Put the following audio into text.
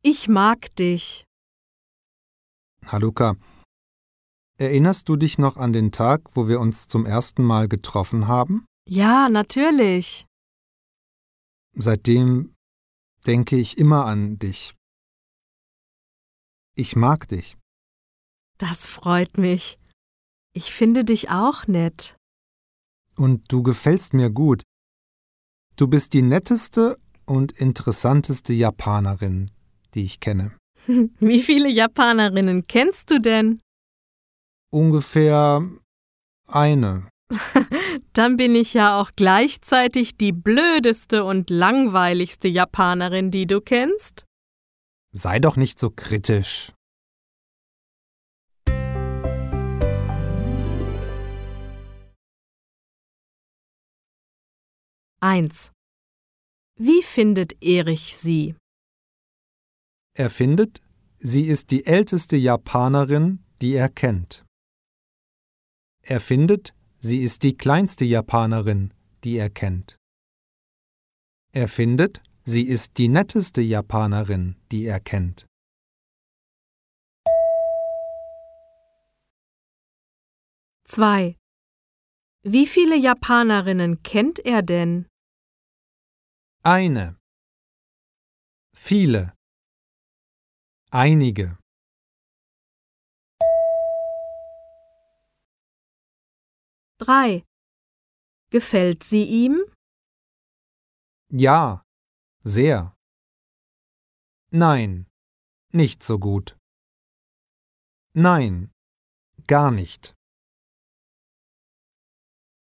Ich mag dich. Haluka, erinnerst du dich noch an den Tag, wo wir uns zum ersten Mal getroffen haben? Ja, natürlich. Seitdem denke ich immer an dich. Ich mag dich. Das freut mich. Ich finde dich auch nett. Und du gefällst mir gut. Du bist die netteste und interessanteste Japanerin, die ich kenne. Wie viele Japanerinnen kennst du denn? Ungefähr eine. Dann bin ich ja auch gleichzeitig die blödeste und langweiligste Japanerin, die du kennst. Sei doch nicht so kritisch. Eins. Wie findet Erich sie? Er findet, sie ist die älteste Japanerin, die er kennt. Er findet, sie ist die kleinste Japanerin, die er kennt. Er findet, sie ist die netteste Japanerin, die er kennt. Zwei. Wie viele Japanerinnen kennt er denn? Eine. Viele. Einige. Drei. Gefällt sie ihm? Ja, sehr. Nein, nicht so gut. Nein, gar nicht.